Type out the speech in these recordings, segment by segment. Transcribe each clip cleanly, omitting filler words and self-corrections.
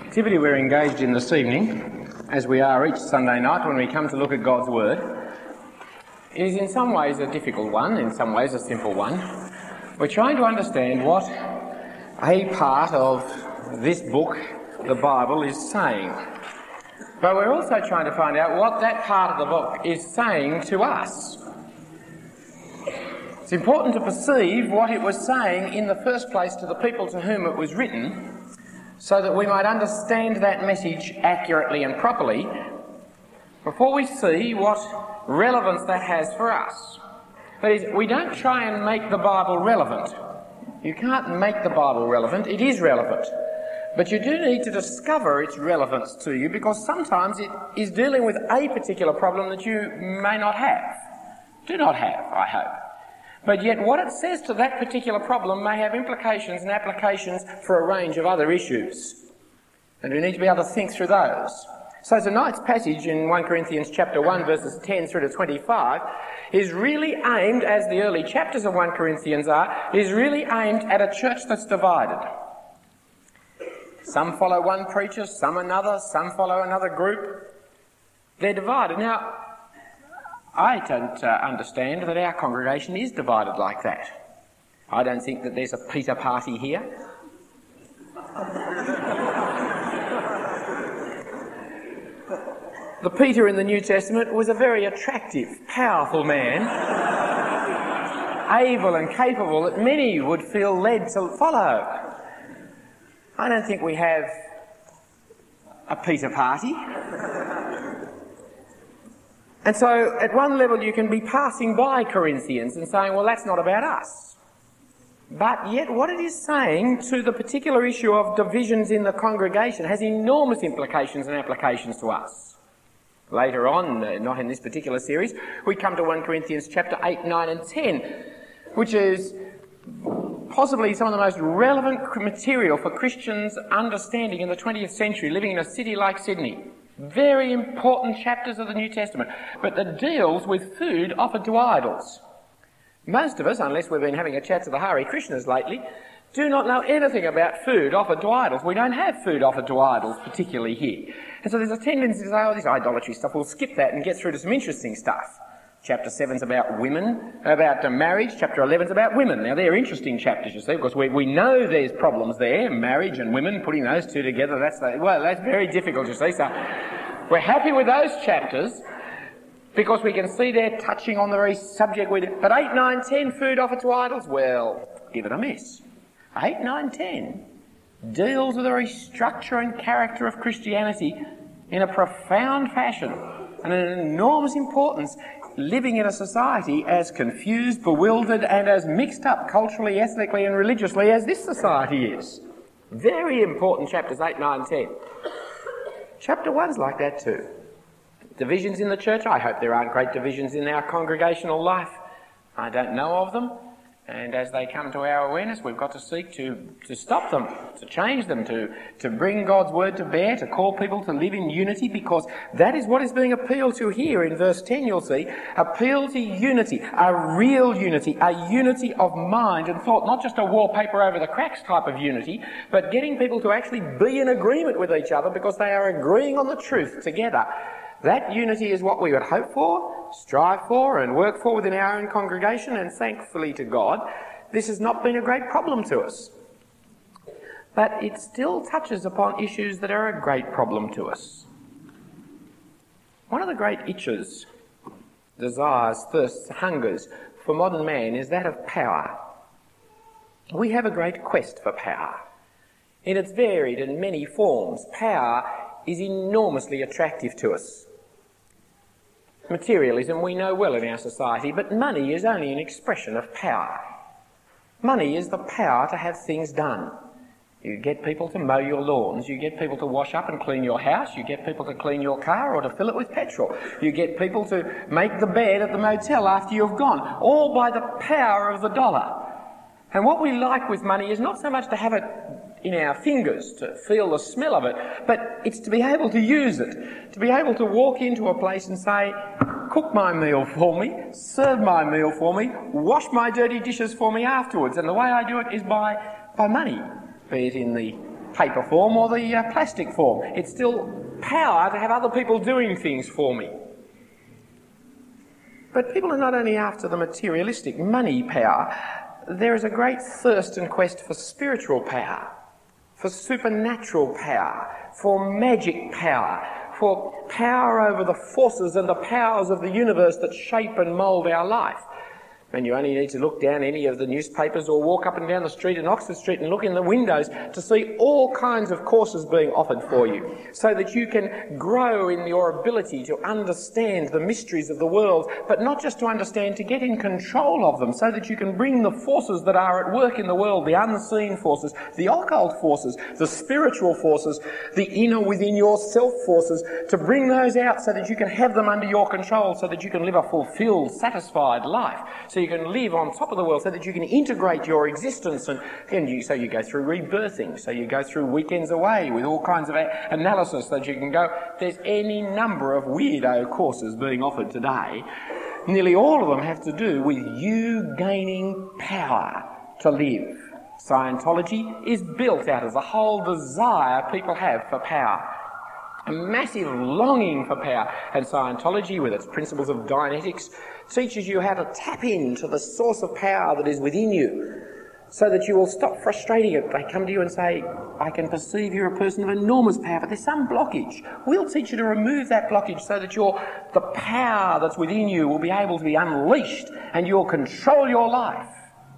activity we're engaged in this evening, as we are each Sunday night when we come to look at God's Word, is in some ways a difficult one, in some ways a simple one. We're trying to understand what a part of this book, the Bible, is saying. But we're also trying to find out what that part of the book is saying to us. It's important to perceive what it was saying in the first place to the people to whom it was written, so that we might understand that message accurately and properly before we see what relevance that has for us. That is, we don't try and make the Bible relevant. You can't make the Bible relevant, it is relevant. But you do need to discover its relevance to you, because sometimes it is dealing with a particular problem that you may not have. Do not have, I hope. But yet what it says to that particular problem may have implications and applications for a range of other issues. And we need to be able to think through those. So tonight's passage in 1 Corinthians chapter 1 verses 10 through to 25 is really aimed, as the early chapters of 1 Corinthians are, is really aimed at a church that's divided. Some follow one preacher, some another, some follow another group. They're divided. Now, I don't understand that our congregation is divided like that. I don't think that there's a Peter party here. The Peter in the New Testament was a very attractive, powerful man, able and capable that many would feel led to follow. I don't think we have a Peter party. And so at one level you can be passing by Corinthians and saying, well, that's not about us. But yet what it is saying to the particular issue of divisions in the congregation has enormous implications and applications to us. Later on, not in this particular series, we come to 1 Corinthians chapter 8, 9 and 10, which is possibly some of the most relevant material for Christians' understanding in the 20th century, living in a city like Sydney. Very important chapters of the New Testament, but that deals with food offered to idols. Most of us, unless we've been having a chat to the Hare Krishnas lately, do not know anything about food offered to idols. We don't have food offered to idols, particularly here. And so there's a tendency to say, oh, this idolatry stuff, we'll skip that and get through to some interesting stuff. Chapter 7's about women, about marriage. Chapter 11's about women. Now, they're interesting chapters, you see, because we know there's problems there, marriage and women, putting those two together, that's very difficult, you see. So we're happy with those chapters because we can see they're touching on the very subject. But 8, 9, 10, food offered to idols, well, give it a miss. 8, 9, 10 deals with the very structure and character of Christianity in a profound fashion and an enormous importance, living in a society as confused, bewildered and as mixed up culturally, ethnically and religiously as this society is. Very important chapters 8, 9, 10. Chapter 1's like that too. Divisions in the church. I hope there aren't great divisions in our congregational life. I don't know of them. And as they come to our awareness, we've got to seek to stop them, to change them, to bring God's word to bear, to call people to live in unity, because that is what is being appealed to here in verse 10, you'll see. Appeal to unity, a real unity, a unity of mind and thought, not just a wallpaper over the cracks type of unity, but getting people to actually be in agreement with each other because they are agreeing on the truth together. That unity is what we would hope for, strive for and work for within our own congregation, and thankfully to God, this has not been a great problem to us. But it still touches upon issues that are a great problem to us. One of the great itches, desires, thirsts, hungers for modern man is that of power. We have a great quest for power. In its varied and many forms, power is enormously attractive to us. Materialism we know well in our society, but money is only an expression of power. Money is the power to have things done. You get people to mow your lawns, you get people to wash up and clean your house, you get people to clean your car or to fill it with petrol, you get people to make the bed at the motel after you've gone, all by the power of the dollar. And what we like with money is not so much to have it in our fingers, to feel the smell of it, but it's to be able to use it, to be able to walk into a place and say, cook my meal for me, serve my meal for me, wash my dirty dishes for me afterwards. And the way I do it is by money, be it in the paper form or the plastic form. It's still power to have other people doing things for me. But people are not only after the materialistic money power, there is a great thirst and quest for spiritual power, for supernatural power, for magic power, for power over the forces and the powers of the universe that shape and mould our life. And you only need to look down any of the newspapers or walk up and down the street in Oxford Street and look in the windows to see all kinds of courses being offered for you, so that you can grow in your ability to understand the mysteries of the world, but not just to understand, to get in control of them, so that you can bring the forces that are at work in the world, the unseen forces, the occult forces, the spiritual forces, the inner within yourself forces, to bring those out so that you can have them under your control, so that you can live a fulfilled, satisfied life. So you can live on top of the world, so that you can integrate your existence, so you go through rebirthing, so you go through weekends away with all kinds of analysis, so that you can go. There's any number of weirdo courses being offered today. Nearly all of them have to do with you gaining power to live. Scientology is built out of the whole desire people have for power. A massive longing for power. And Scientology, with its principles of Dianetics, teaches you how to tap into the source of power that is within you, so that you will stop frustrating it. They come to you and say, I can perceive you're a person of enormous power, but there's some blockage. We'll teach you to remove that blockage so that the power that's within you will be able to be unleashed and you'll control your life.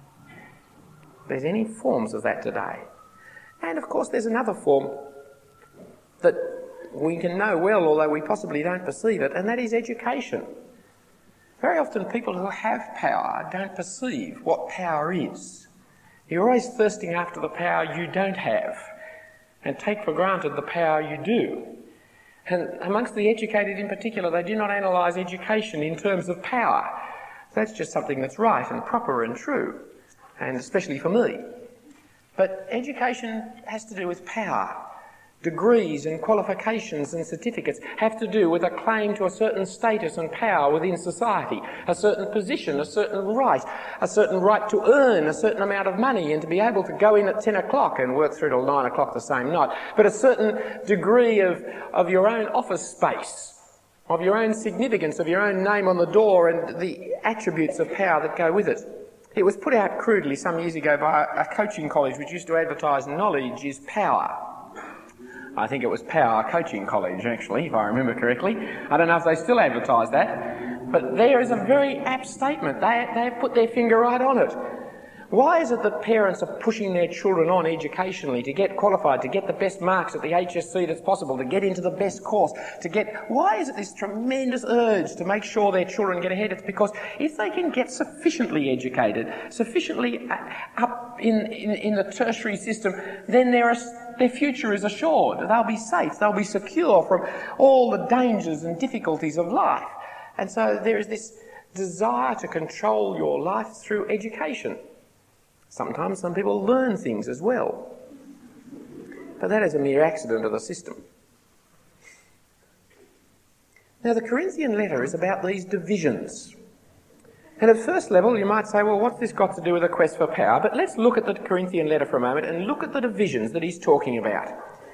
There's any forms of that today. And of course there's another form that we can know well, although we possibly don't perceive it, and that is education. Very often people who have power don't perceive what power is. You're always thirsting after the power you don't have, and take for granted the power you do. And amongst the educated in particular, they do not analyse education in terms of power. That's just something that's right and proper and true, and especially for me. But education has to do with power. Degrees and qualifications and certificates have to do with a claim to a certain status and power within society, a certain position, a certain right to earn a certain amount of money and to be able to go in at 10 o'clock and work through till 9 o'clock the same night, but a certain degree of your own office space, of your own significance, of your own name on the door and the attributes of power that go with it. It was put out crudely some years ago by a coaching college which used to advertise knowledge is power. I think it was Power Coaching College, actually, if I remember correctly. I don't know if they still advertise that, but there is a very apt statement. They have put their finger right on it. Why is it that parents are pushing their children on educationally to get qualified, to get the best marks at the HSC that's possible, to get into the best course, why is it this tremendous urge to make sure their children get ahead? It's because if they can get sufficiently educated, sufficiently up in the tertiary system, then their future is assured. They'll be safe, they'll be secure from all the dangers and difficulties of life. And so there is this desire to control your life through education. Sometimes some people learn things as well, but that is a mere accident of the system. Now the Corinthian letter is about these divisions. And at first level you might say, well, what's this got to do with a quest for power? But let's look at the Corinthian letter for a moment and look at the divisions that he's talking about.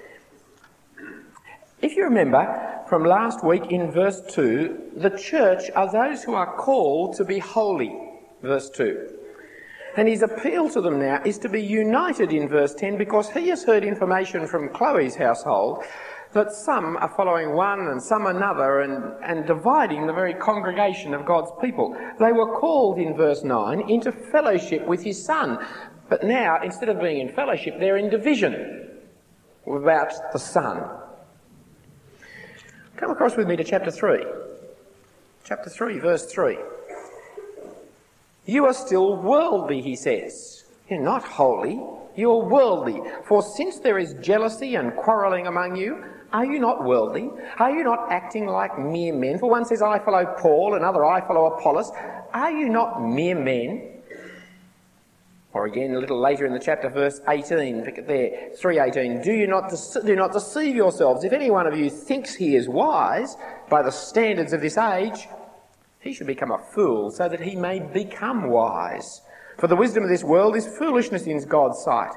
If you remember from last week in verse 2, the church are those who are called to be holy, verse 2. And his appeal to them now is to be united in verse 10, because he has heard information from Chloe's household that some are following one and some another and dividing the very congregation of God's people. They were called in verse 9 into fellowship with his Son. But now, instead of being in fellowship, they're in division about the Son. Come across with me to chapter 3. Chapter 3, verse 3. You are still worldly, he says. You're not holy, you're worldly. For since there is jealousy and quarrelling among you, are you not worldly? Are you not acting like mere men? For one says, I follow Paul, another, I follow Apollos. Are you not mere men? Or again, a little later in the chapter, verse 18, pick it there, 3:18. Do not deceive yourselves. If any one of you thinks he is wise by the standards of this age, he should become a fool so that he may become wise. For the wisdom of this world is foolishness in God's sight.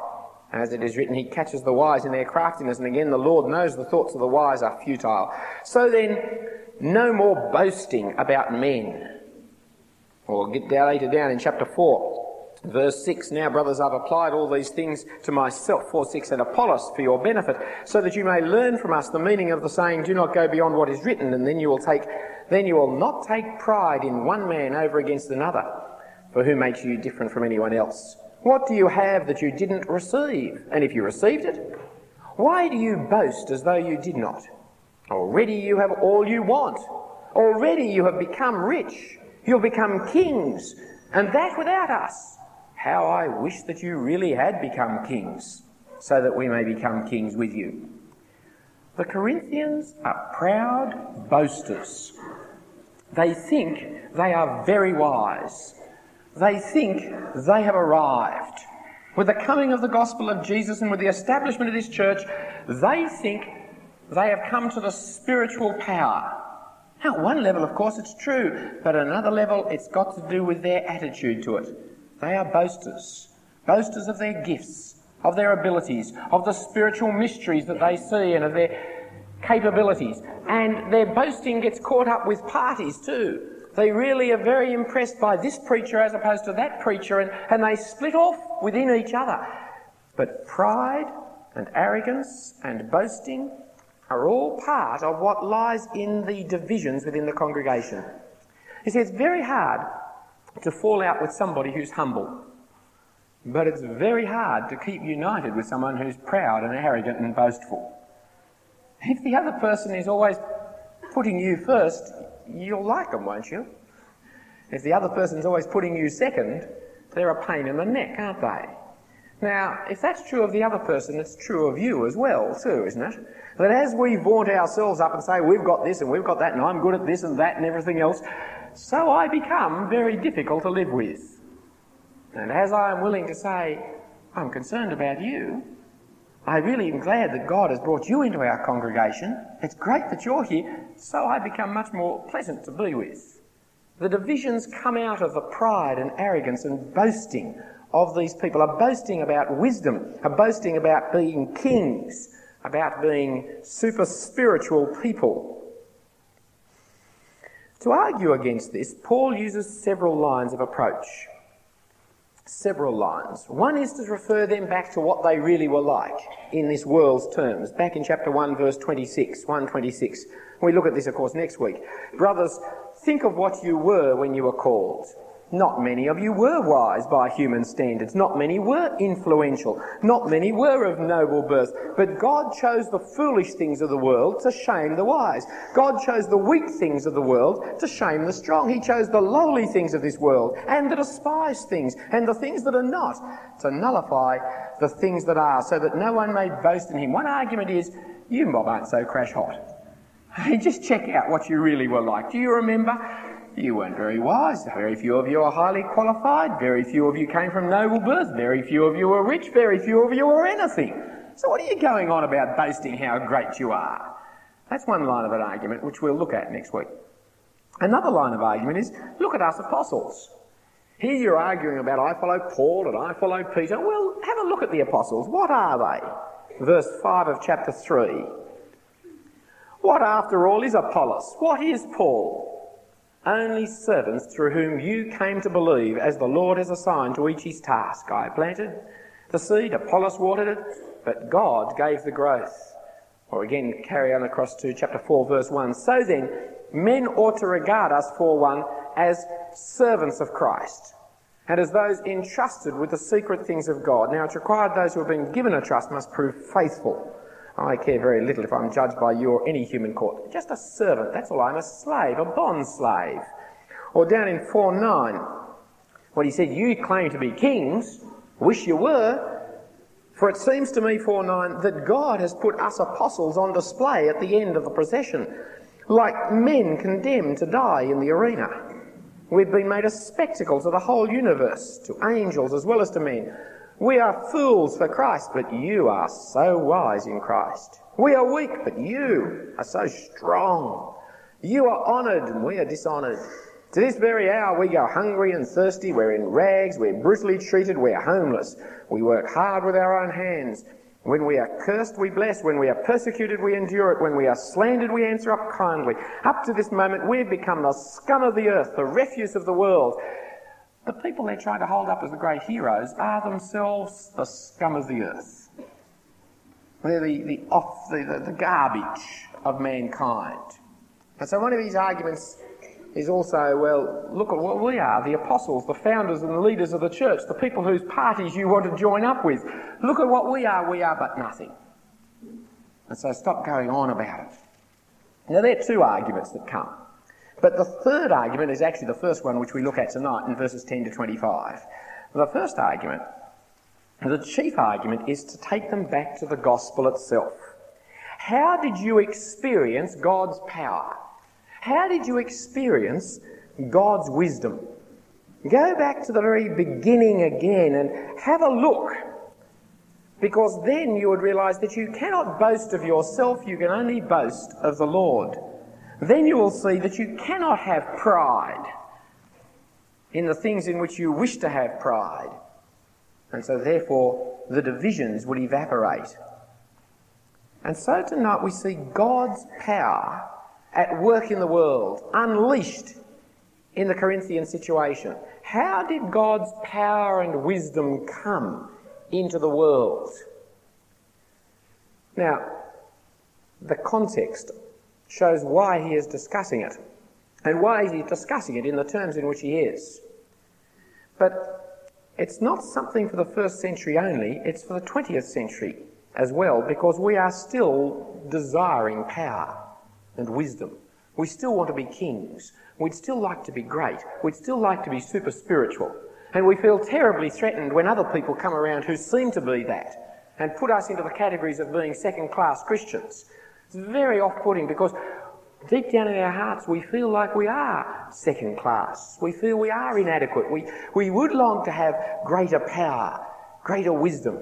As it is written, he catches the wise in their craftiness, and again the Lord knows the thoughts of the wise are futile. So then, no more boasting about men. We'll get later down in chapter 4, verse 6. Now, brothers, I've applied all these things to myself, 4:6, and Apollos for your benefit, so that you may learn from us the meaning of the saying, do not go beyond what is written, and then you will not take pride in one man over against another, for who makes you different from anyone else? What do you have that you didn't receive? And if you received it, why do you boast as though you did not? Already you have all you want. Already you have become rich. You'll become kings, and that without us. How I wish that you really had become kings, so that we may become kings with you. The Corinthians are proud boasters. They think they are very wise. They think they have arrived. With the coming of the gospel of Jesus and with the establishment of this church, they think they have come to the spiritual power. Now, at one level, of course, it's true, but at another level, it's got to do with their attitude to it. They are boasters. Boasters of their gifts, of their abilities, of the spiritual mysteries that they see and of their capabilities. And their boasting gets caught up with parties too. They really are very impressed by this preacher as opposed to that preacher, and they split off within each other. But pride and arrogance and boasting are all part of what lies in the divisions within the congregation. You see, it's very hard to fall out with somebody who's humble, but it's very hard to keep united with someone who's proud and arrogant and boastful. If the other person is always putting you first, you'll like them, won't you? If the other person's always putting you second, they're a pain in the neck, aren't they? Now, if that's true of the other person, it's true of you as well, too, isn't it? That as we vaunt ourselves up and say, we've got this and we've got that and I'm good at this and that and everything else, so I become very difficult to live with. And as I am willing to say, I'm concerned about you, I really am glad that God has brought you into our congregation. It's great that you're here, so I become much more pleasant to be with. The divisions come out of the pride and arrogance and boasting of these people, are boasting about wisdom, are boasting about being kings, about being super spiritual people. To argue against this, Paul uses several lines of approach. Several lines. One is to refer them back to what they really were like in this world's terms. Back in chapter 1, verse 26, 1:26. We look at this, of course, next week. Brothers, think of what you were when you were called. Not many of you were wise by human standards. Not many were influential. Not many were of noble birth. But God chose the foolish things of the world to shame the wise. God chose the weak things of the world to shame the strong. He chose the lowly things of this world and the despised things and the things that are not to nullify the things that are, so that no one may boast in him. One argument is, you mob aren't so crash hot. Just check out what you really were like. Do you remember? You weren't very wise. Very few of you are highly qualified. Very few of you came from noble birth. Very few of you were rich. Very few of you were anything. So what are you going on about boasting how great you are? That's one line of an argument which we'll look at next week. Another line of argument is, look at us apostles. Here you're arguing about I follow Paul and I follow Peter. Well, have a look at the apostles. What are they? Verse 5 of chapter 3. What, after all, is Apollos? What is Paul? Only servants through whom you came to believe, as the Lord has assigned to each his task. I planted the seed, Apollos watered it, but God gave the growth. Or again, carry on across to chapter 4, verse 1. So then, men ought to regard us, 4:1, as servants of Christ, and as those entrusted with the secret things of God. Now, it's required those who have been given a trust must prove faithful. I care very little if I'm judged by you or any human court. Just a servant, that's all. I'm a slave, a bond slave. Or down in 4:9, what he said, you claim to be kings, wish you were, for it seems to me, 4:9, that God has put us apostles on display at the end of the procession, like men condemned to die in the arena. We've been made a spectacle to the whole universe, to angels as well as to men. We are fools for Christ, but you are so wise in Christ. We are weak, but you are so strong. You are honoured, and we are dishonoured. To this very hour we go hungry and thirsty, we're in rags, we're brutally treated, we're homeless. We work hard with our own hands. When we are cursed, we bless. When we are persecuted, we endure it. When we are slandered, we answer up kindly. Up to this moment, we've become the scum of the earth, the refuse of the world. The people they're trying to hold up as the great heroes are themselves the scum of the earth. They're the garbage of mankind. And so one of his arguments is also, well, look at what we are, the apostles, the founders and the leaders of the church, the people whose parties you want to join up with. Look at what we are but nothing. And so stop going on about it. Now there are two arguments that come. But the third argument is actually the first one which we look at tonight in verses 10 to 25. The first argument, the chief argument, is to take them back to the gospel itself. How did you experience God's power? How did you experience God's wisdom? Go back to the very beginning again and have a look, because then you would realise that you cannot boast of yourself, you can only boast of the Lord. Then you will see that you cannot have pride in the things in which you wish to have pride, and so therefore the divisions would evaporate. And so tonight we see God's power at work in the world, unleashed in the Corinthian situation. How did God's power and wisdom come into the world? Now, the context shows why he is discussing it, and why is he discussing it in the terms in which he is. But it's not something for the first century only, it's for the 20th century as well, because we are still desiring power and wisdom. We still want to be kings. We'd still like to be great. We'd still like to be super spiritual. And we feel terribly threatened when other people come around who seem to be that and put us into the categories of being second-class Christians. It's very off-putting because deep down in our hearts we feel like we are second-class. We feel we are inadequate. We would long to have greater power, greater wisdom.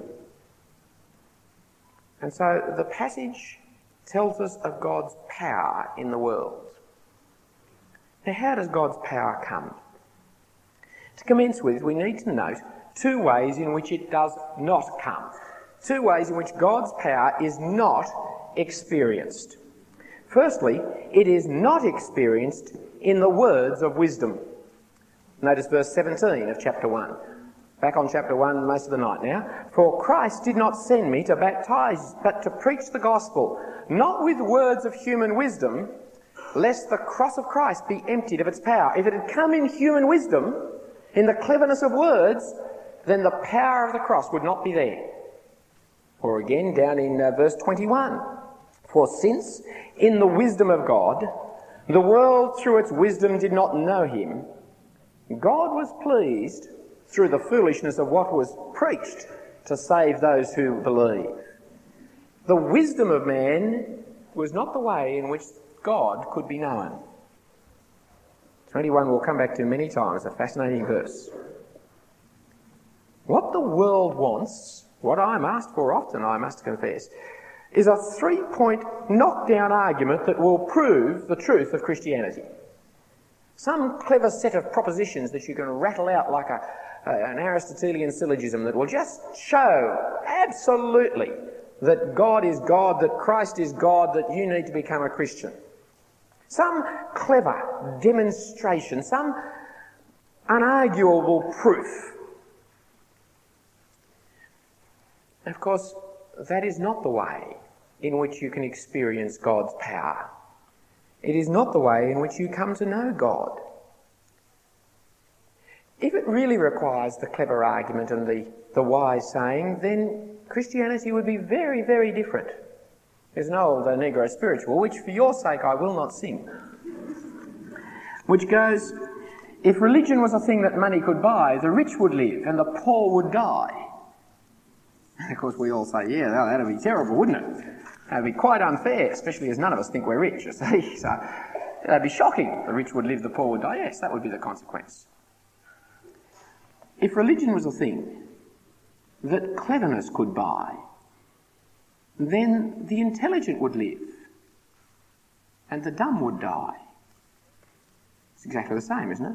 And so the passage tells us of God's power in the world. Now, how does God's power come? To commence with, we need to note two ways in which it does not come. Two ways in which God's power is not experienced. Firstly, it is not experienced in the words of wisdom. Notice verse 17 of chapter 1. Back on chapter 1 most of the night now. For Christ did not send me to baptize, but to preach the gospel, not with words of human wisdom, lest the cross of Christ be emptied of its power. If it had come in human wisdom, in the cleverness of words, then the power of the cross would not be there. Or again, down in verse 21. For since, in the wisdom of God, the world through its wisdom did not know him, God was pleased through the foolishness of what was preached to save those who believe. The wisdom of man was not the way in which God could be known. 21 we'll come back to many times, a fascinating verse. What the world wants, what I'm asked for often, I must confess, is a 3-point knockdown argument that will prove the truth of Christianity. Some clever set of propositions that you can rattle out like an Aristotelian syllogism that will just show absolutely that God is God, that Christ is God, that you need to become a Christian. Some clever demonstration, some unarguable proof. And of course, that is not the way in which you can experience God's power. It is not the way in which you come to know God. If it really requires the clever argument and the wise saying, then Christianity would be very, very different. There's an old Negro spiritual, which for your sake I will not sing, which goes, if religion was a thing that money could buy, the rich would live and the poor would die. And of course we all say, yeah, that'd be terrible, wouldn't it? That'd be quite unfair, especially as none of us think we're rich, you see. So that'd be shocking. The rich would live, the poor would die. Yes, that would be the consequence. If religion was a thing that cleverness could buy, then the intelligent would live and the dumb would die. It's exactly the same, isn't it?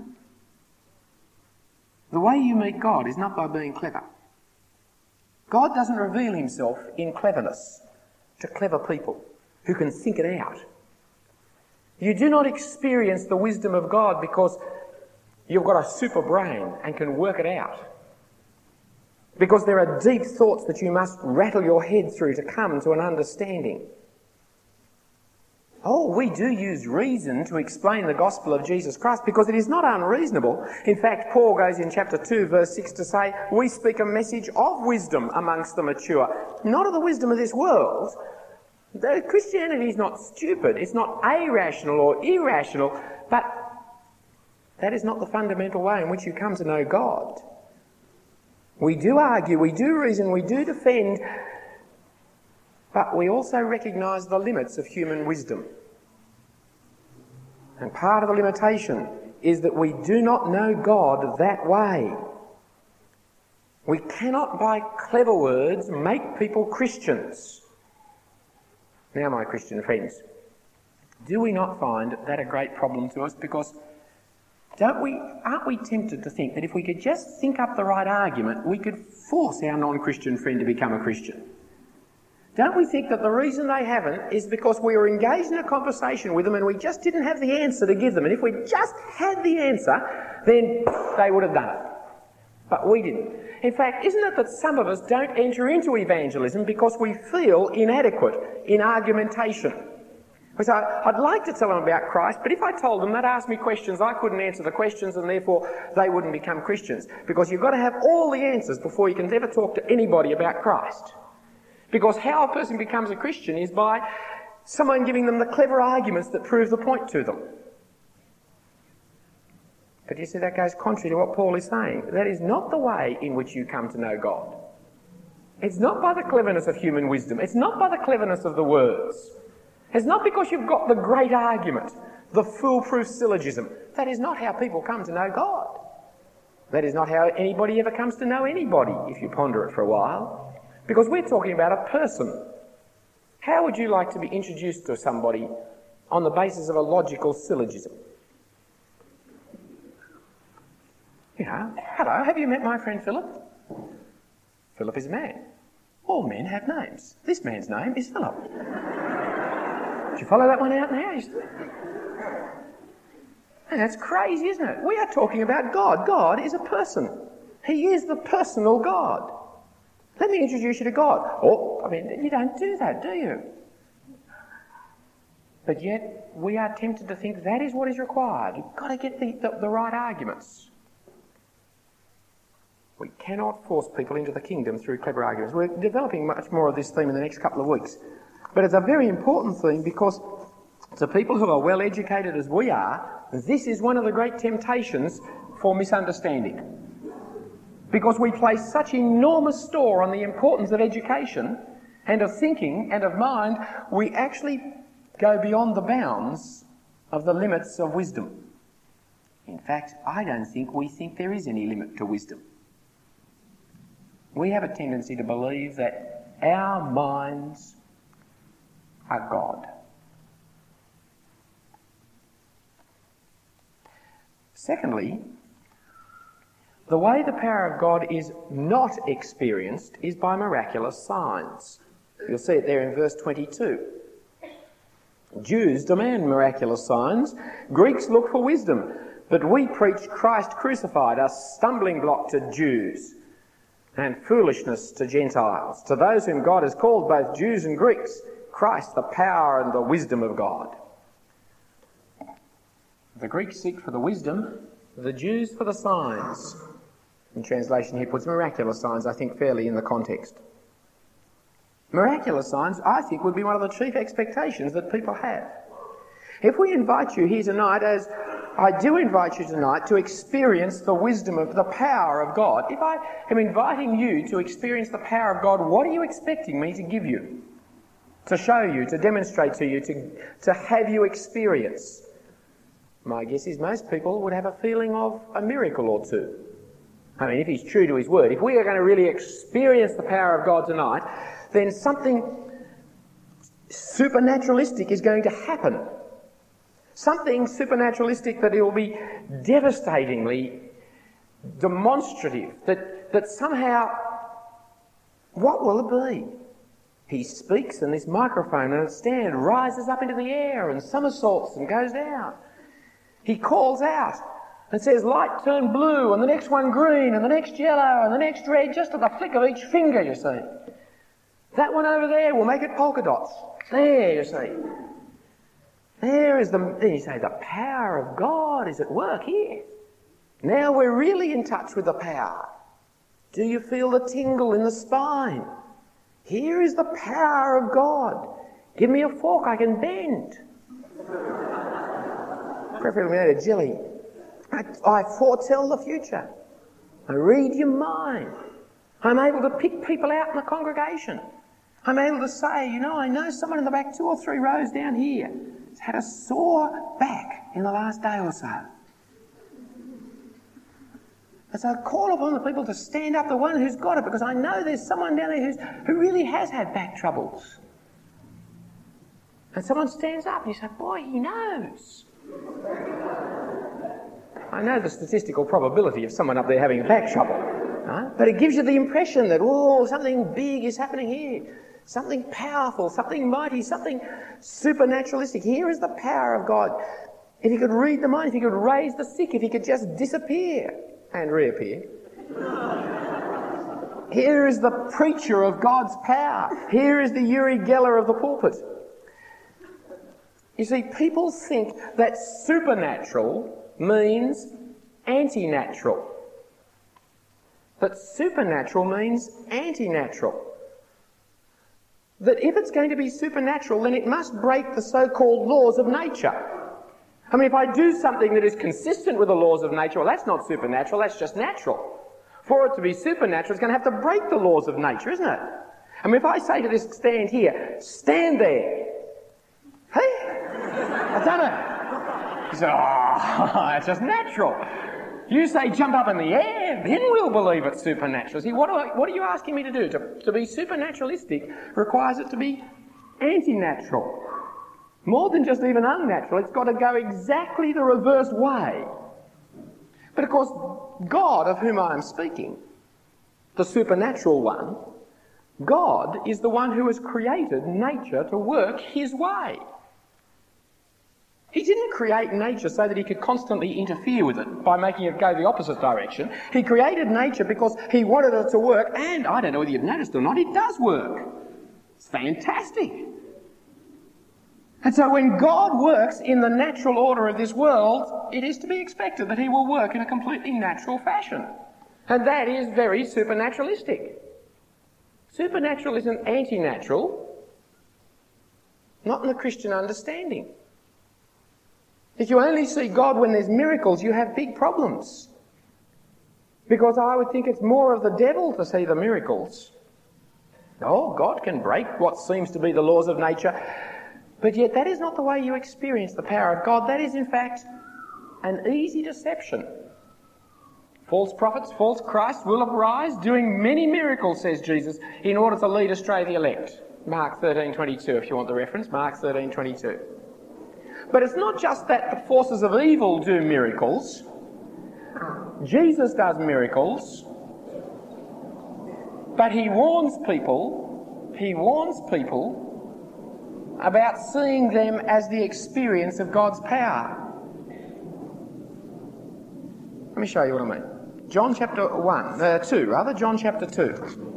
The way you meet God is not by being clever. God doesn't reveal himself in cleverness to clever people who can think it out. You do not experience the wisdom of God because you've got a super brain and can work it out. Because there are deep thoughts that you must rattle your head through to come to an understanding. Oh, we do use reason to explain the gospel of Jesus Christ because it is not unreasonable. In fact, Paul goes in chapter 2, verse 6 to say, we speak a message of wisdom amongst the mature, not of the wisdom of this world. Christianity is not stupid, it's not irrational or irrational, but that is not the fundamental way in which you come to know God. We do argue, we do reason, we do defend, but we also recognise the limits of human wisdom. And part of the limitation is that we do not know God that way. We cannot, by clever words, make people Christians. Now, my Christian friends, do we not find that a great problem to us? Because aren't we tempted to think that if we could just think up the right argument, we could force our non-Christian friend to become a Christian? Don't we think that the reason they haven't is because we were engaged in a conversation with them and we just didn't have the answer to give them? And if we just had the answer, then they would have done it. But we didn't. In fact, isn't it that some of us don't enter into evangelism because we feel inadequate in argumentation? We say, I'd like to tell them about Christ, but if I told them, they'd ask me questions, I couldn't answer the questions, and therefore they wouldn't become Christians. Because you've got to have all the answers before you can ever talk to anybody about Christ. Because how a person becomes a Christian is by someone giving them the clever arguments that prove the point to them. But you see, that goes contrary to what Paul is saying. That is not the way in which you come to know God. It's not by the cleverness of human wisdom. It's not by the cleverness of the words. It's not because you've got the great argument, the foolproof syllogism. That is not how people come to know God. That is not how anybody ever comes to know anybody, if you ponder it for a while. Because we're talking about a person. How would you like to be introduced to somebody on the basis of a logical syllogism? You know, hello, have you met my friend Philip? Philip is a man. All men have names. This man's name is Philip. Did you follow that one out now? And that's crazy, isn't it? We are talking about God. God is a person. He is the personal God. Let me introduce you to God. Oh, I mean, you don't do that, do you? But yet, we are tempted to think that is what is required. You've got to get the right arguments. We cannot force people into the kingdom through clever arguments. We're developing much more of this theme in the next couple of weeks. But it's a very important theme because to people who are well educated as we are, this is one of the great temptations for misunderstanding. Because we place such enormous store on the importance of education and of thinking and of mind, we actually go beyond the bounds of the limits of wisdom. In fact, I don't think we think there is any limit to wisdom. We have a tendency to believe that our minds are God. Secondly, the way the power of God is not experienced is by miraculous signs. You'll see it there in verse 22. Jews demand miraculous signs. Greeks look for wisdom. But we preach Christ crucified, a stumbling block to Jews and foolishness to Gentiles. To those whom God has called, both Jews and Greeks, Christ, the power and the wisdom of God. The Greeks seek for the wisdom, the Jews for the signs. In translation here puts miraculous signs, I think, fairly in the context. Miraculous signs, I think, would be one of the chief expectations that people have. If we invite you here tonight, as I do invite you tonight, to experience the wisdom of the power of God, if I am inviting you to experience the power of God, what are you expecting me to give you? To show you, to demonstrate to you, to have you experience? My guess is most people would have a feeling of a miracle or two. I mean, if he's true to his word, if we are going to really experience the power of God tonight, then something supernaturalistic is going to happen. something supernaturalistic that will be devastatingly demonstrative, that somehow, what will it be? He speaks and this microphone and a stand rises up into the air and somersaults and goes down. He calls out and says, light turn blue, and the next one green, and the next yellow, and the next red, just at the flick of each finger, you see. That one over there will make it polka dots. There, you see. There is then you say, the power of God is at work here. Now we're really in touch with the power. Do you feel the tingle in the spine? Here is the power of God. Give me a fork I can bend. Preferably made of jelly. I foretell the future. I read your mind. I'm able to pick people out in the congregation. I'm able to say, I know someone in the back 2 or 3 rows down here has had a sore back in the last day or so. And so I call upon the people to stand up, the one who's got it, because I know there's someone down there who really has had back troubles. And someone stands up and you say, boy, he knows. I know the statistical probability of someone up there having back trouble, right? But it gives you the impression that, something big is happening here. Something powerful, something mighty, something supernaturalistic. Here is the power of God. If he could read the mind, if he could raise the sick, if he could just disappear and reappear. Here is the preacher of God's power. Here is the Uri Geller of the pulpit. You see, people think that supernatural means anti-natural. That supernatural means anti-natural. That if it's going to be supernatural, then it must break the so-called laws of nature. I mean, if I do something that is consistent with the laws of nature, well, that's not supernatural, that's just natural. For it to be supernatural, it's going to have to break the laws of nature, isn't it? I mean, if I say to this stand here, stand there. Hey, I've done it. You say, that's just natural. You say jump up in the air, then we'll believe it's supernatural. See, what are you asking me to do? To be supernaturalistic requires it to be anti-natural. More than just even unnatural, it's got to go exactly the reverse way. But of course, God, of whom I am speaking, the supernatural one, God is the one who has created nature to work his way. He didn't create nature so that he could constantly interfere with it by making it go the opposite direction. He created nature because he wanted it to work, and I don't know whether you've noticed or not, it does work. It's fantastic. And so when God works in the natural order of this world, it is to be expected that he will work in a completely natural fashion. And that is very supernaturalistic. Supernatural isn't anti-natural, not in the Christian understanding. If you only see God when there's miracles, you have big problems. Because I would think it's more of the devil to see the miracles. Oh, God can break what seems to be the laws of nature. But yet that is not the way you experience the power of God. That is, in fact, an easy deception. False prophets, false Christs will arise, doing many miracles, says Jesus, in order to lead astray the elect. Mark 13:22, if you want the reference, Mark 13:22. But it's not just that the forces of evil do miracles. Jesus does miracles, but he warns people about seeing them as the experience of God's power. Let me show you what I mean. John chapter 2. John chapter 2.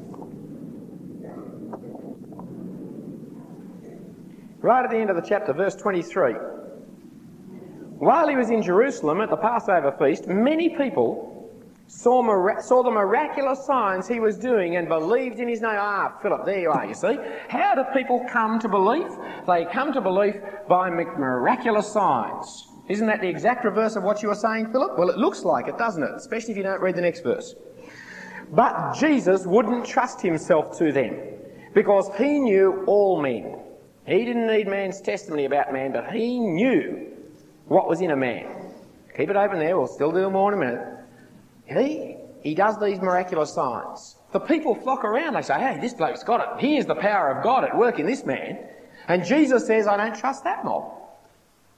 Right at the end of the chapter, verse 23. While he was in Jerusalem at the Passover feast, many people saw the miraculous signs he was doing and believed in his name. Philip, there you are, you see. How do people come to belief? They come to belief by miraculous signs. Isn't that the exact reverse of what you were saying, Philip? Well, it looks like it, doesn't it? Especially if you don't read the next verse. But Jesus wouldn't trust himself to them because he knew all men. He didn't need man's testimony about man, but he knew what was in a man. Keep it open there, we'll still do more in a minute. He does these miraculous signs. The people flock around, they say, hey, this bloke's got it. Here's the power of God at work in this man. And Jesus says, I don't trust that mob.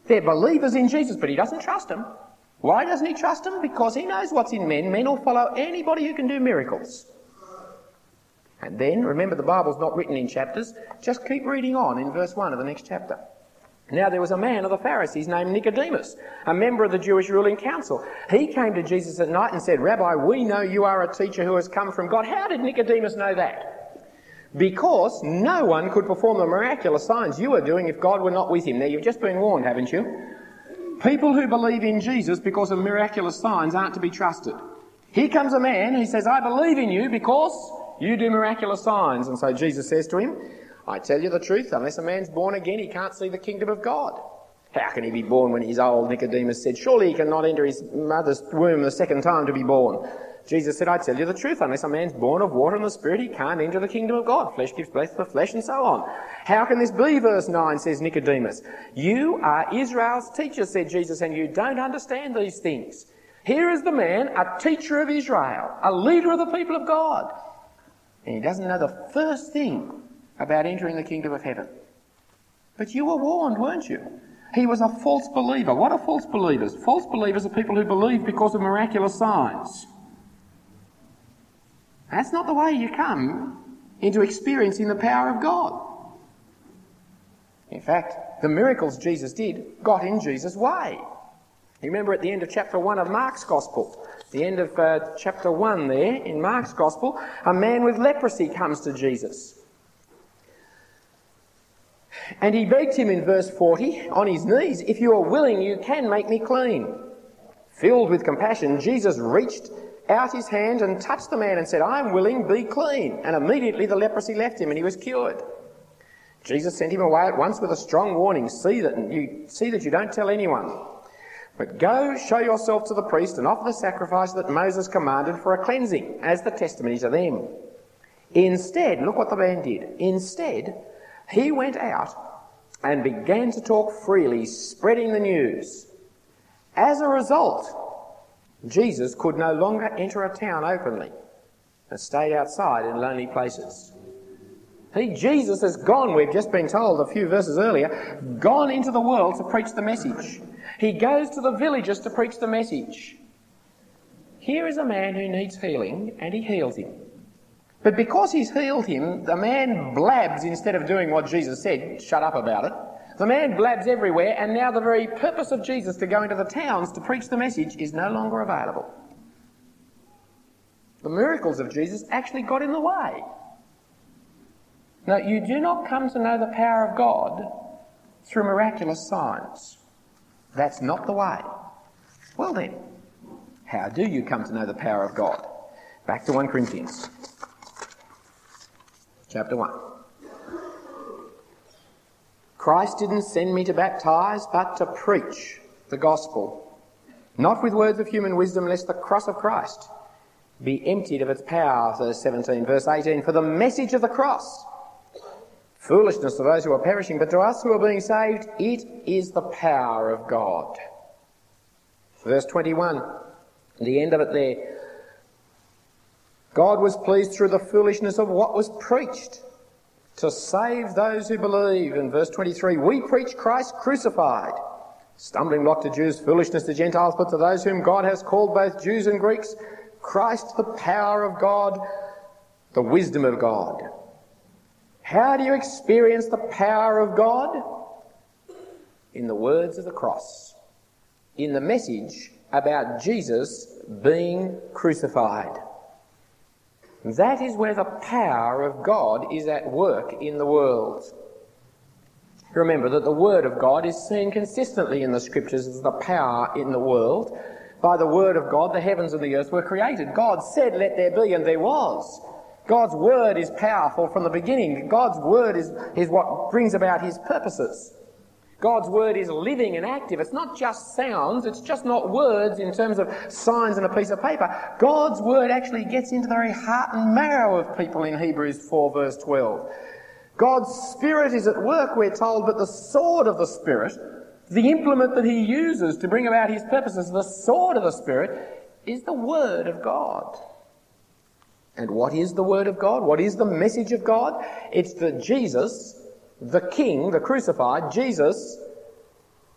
They're believers in Jesus, but he doesn't trust them. Why doesn't he trust them? Because he knows what's in men. Men will follow anybody who can do miracles. And then, remember, the Bible's not written in chapters. Just keep reading on in verse 1 of the next chapter. Now there was a man of the Pharisees named Nicodemus, a member of the Jewish ruling council. He came to Jesus at night and said, "Rabbi, we know you are a teacher who has come from God." How did Nicodemus know that? Because no one could perform the miraculous signs you are doing if God were not with him. Now you've just been warned, haven't you? People who believe in Jesus because of miraculous signs aren't to be trusted. Here comes a man who says, "I believe in you because you do miraculous signs." And so Jesus says to him, "I tell you the truth, unless a man's born again, he can't see the kingdom of God." "How can he be born when he's old?" Nicodemus said. "Surely he cannot enter his mother's womb the second time to be born." Jesus said, "I tell you the truth, unless a man's born of water and the Spirit, he can't enter the kingdom of God. Flesh gives birth to flesh," and so on. "How can this be?" Verse 9 says Nicodemus. "You are Israel's teacher," said Jesus, "and you don't understand these things. Here is the man, a teacher of Israel, a leader of the people of God, and he doesn't know the first thing about entering the kingdom of heaven. But you were warned, weren't you? He was a false believer." What are false believers? False believers are people who believe because of miraculous signs. That's not the way you come into experiencing the power of God. In fact, the miracles Jesus did got in Jesus' way. You remember at the end of chapter 1 of Mark's Gospel, the end of chapter 1 there in Mark's Gospel, a man with leprosy comes to Jesus. And he begged him in verse 40, on his knees, "If you are willing, you can make me clean." Filled with compassion, Jesus reached out his hand and touched the man and said, "I am willing, be clean." And immediately the leprosy left him and he was cured. Jesus sent him away at once with a strong warning, see that you don't tell anyone. But go, show yourself to the priest and offer the sacrifice that Moses commanded for a cleansing, as the testimony to them. Instead, look what the man did. Instead, he went out and began to talk freely, spreading the news. As a result, Jesus could no longer enter a town openly and stayed outside in lonely places. Jesus has gone, we've just been told a few verses earlier, gone into the world to preach the message. He goes to the villages to preach the message. Here is a man who needs healing, and he heals him. But because he's healed him, the man blabs instead of doing what Jesus said, shut up about it. The man blabs everywhere, and now the very purpose of Jesus to go into the towns to preach the message is no longer available. The miracles of Jesus actually got in the way. Now, you do not come to know the power of God through miraculous signs. That's not the way. Well then, how do you come to know the power of God? Back to 1 Corinthians, chapter 1. Christ didn't send me to baptize, but to preach the gospel, not with words of human wisdom, lest the cross of Christ be emptied of its power. Verse 17. Verse 18, for the message of the cross, foolishness to those who are perishing, but to us who are being saved, it is the power of God. Verse 21, the end of it there. God was pleased through the foolishness of what was preached to save those who believe. In verse 23, we preach Christ crucified, stumbling block to Jews, foolishness to Gentiles, but to those whom God has called, both Jews and Greeks, Christ the power of God, the wisdom of God. How do you experience the power of God? In the words of the cross, in the message about Jesus being crucified. That is where the power of God is at work in the world. Remember that the Word of God is seen consistently in the Scriptures as the power in the world. By the Word of God, the heavens and the earth were created. God said, let there be, and there was. God's Word is powerful from the beginning. God's Word is what brings about His purposes. God's Word is living and active. It's not just sounds. It's just not words in terms of signs on a piece of paper. God's Word actually gets into the very heart and marrow of people in Hebrews 4 verse 12. God's Spirit is at work, we're told, but the sword of the Spirit, the implement that He uses to bring about His purposes, the sword of the Spirit, is the Word of God. And what is the Word of God? What is the message of God? It's that Jesus, the King, the crucified, Jesus,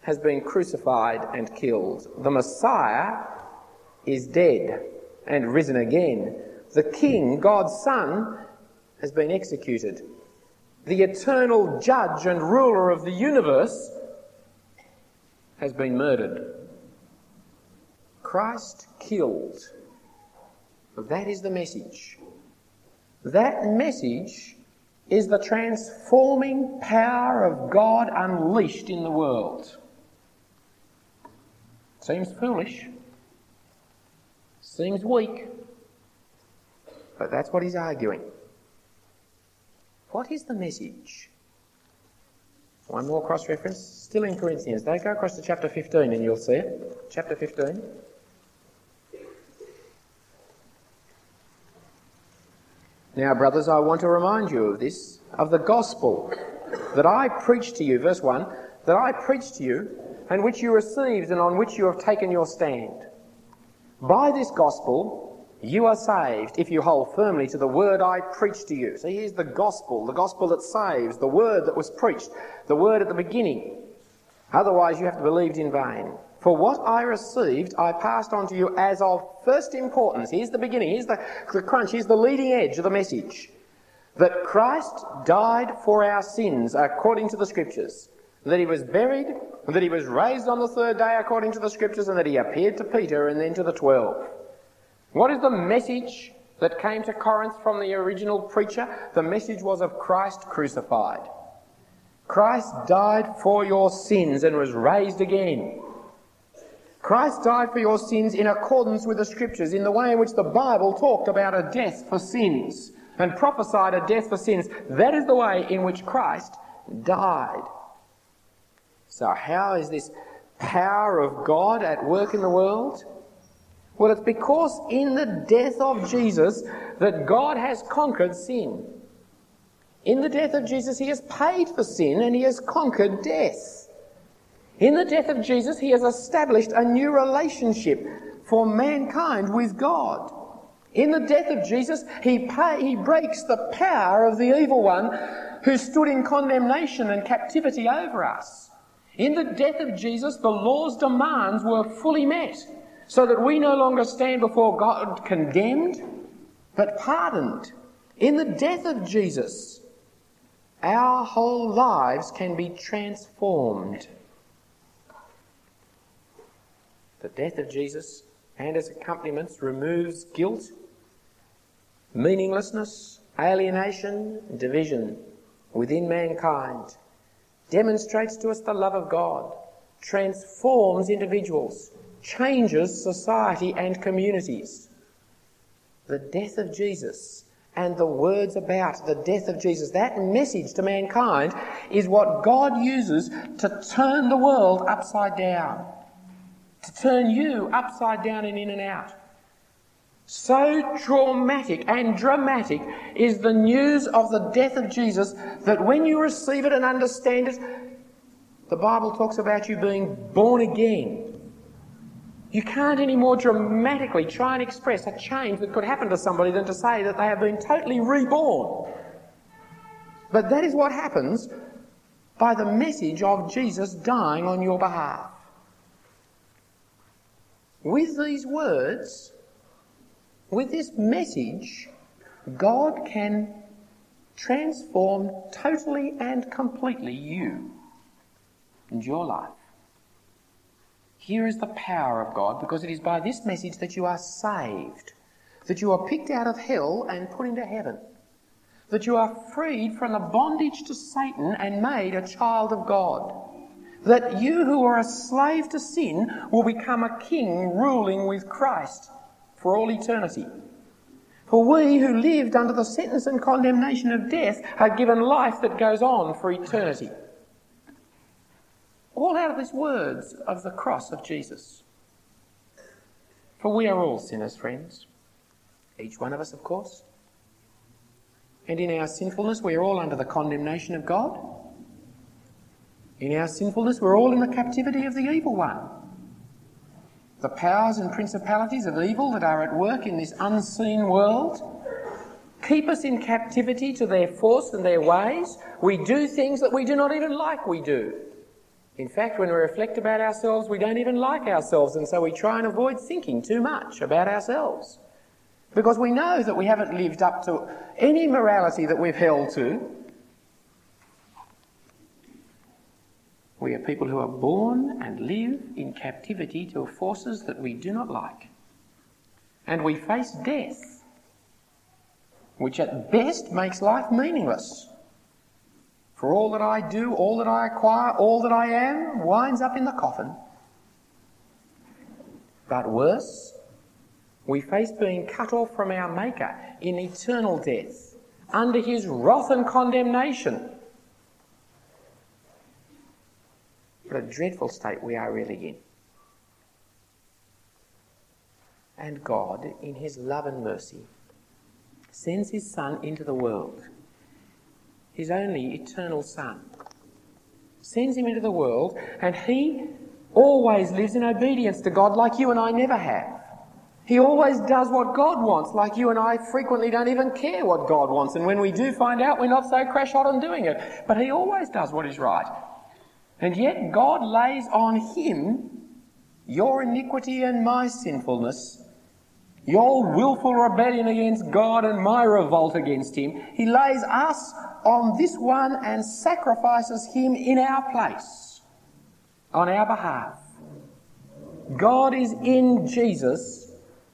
has been crucified and killed. The Messiah is dead and risen again. The King, God's Son, has been executed. The eternal judge and ruler of the universe has been murdered. Christ killed. That is the message. That message is the transforming power of God unleashed in the world. Seems foolish. Seems weak. But that's what he's arguing. What is the message? One more cross-reference, still in Corinthians. They go across to chapter 15 and you'll see it. Chapter 15. Now, brothers, I want to remind you of this, of the gospel that I preached to you, verse 1, that I preached to you, and which you received and on which you have taken your stand. By this gospel you are saved if you hold firmly to the word I preached to you. So here's the gospel that saves, the word that was preached, the word at the beginning. Otherwise you have to believe in vain. For what I received, I passed on to you as of first importance. Here's the beginning, here's the crunch, here's the leading edge of the message. That Christ died for our sins according to the Scriptures. That he was buried, that he was raised on the third day according to the Scriptures, and that he appeared to Peter and then to the 12. What is the message that came to Corinth from the original preacher? The message was of Christ crucified. Christ died for your sins and was raised again. Christ died for your sins in accordance with the Scriptures, in the way in which the Bible talked about a death for sins and prophesied a death for sins. That is the way in which Christ died. So how is this power of God at work in the world? Well, it's because in the death of Jesus that God has conquered sin. In the death of Jesus, he has paid for sin and he has conquered death. In the death of Jesus, he has established a new relationship for mankind with God. In the death of Jesus, he breaks the power of the evil one who stood in condemnation and captivity over us. In the death of Jesus, the law's demands were fully met, so that we no longer stand before God condemned, but pardoned. In the death of Jesus, our whole lives can be transformed. The death of Jesus and its accompaniments removes guilt, meaninglessness, alienation, division within mankind, demonstrates to us the love of God, transforms individuals, changes society and communities. The death of Jesus and the words about the death of Jesus, that message to mankind is what God uses to turn the world upside down, to turn you upside down and in and out. So traumatic and dramatic is the news of the death of Jesus that when you receive it and understand it, the Bible talks about you being born again. You can't any more dramatically try and express a change that could happen to somebody than to say that they have been totally reborn. But that is what happens by the message of Jesus dying on your behalf. With these words, with this message, God can transform totally and completely you and your life. Here is the power of God, because it is by this message that you are saved, that you are picked out of hell and put into heaven, that you are freed from the bondage to Satan and made a child of God, that you who are a slave to sin will become a king ruling with Christ for all eternity. For we who lived under the sentence and condemnation of death are given life that goes on for eternity. All out of these words of the cross of Jesus. For we are all sinners, friends. Each one of us, of course. And in our sinfulness, we are all under the condemnation of God. In our sinfulness, we're all in the captivity of the evil one. The powers and principalities of evil that are at work in this unseen world keep us in captivity to their force and their ways. We do things that we do not even like we do In fact, when we reflect about ourselves, we don't even like ourselves, and so we try and avoid thinking too much about ourselves. Because we know that we haven't lived up to any morality that we've held to. We are people who are born and live in captivity to forces that we do not like. And we face death, which at best makes life meaningless. For all that I do, all that I acquire, all that I am, winds up in the coffin. But worse, we face being cut off from our Maker in eternal death, under his wrath and condemnation. What a dreadful state we are really in. And God, in his love and mercy, sends his Son into the world, his only eternal Son, sends him into the world, and he always lives in obedience to God like you and I never have. He always does what God wants, like you and I frequently don't even care what God wants, and when we do find out, we're not so crash hot on doing it. But he always does what is right. And yet God lays on him your iniquity and my sinfulness, your willful rebellion against God and my revolt against him. He lays us on this one and sacrifices him in our place, on our behalf. God is in Jesus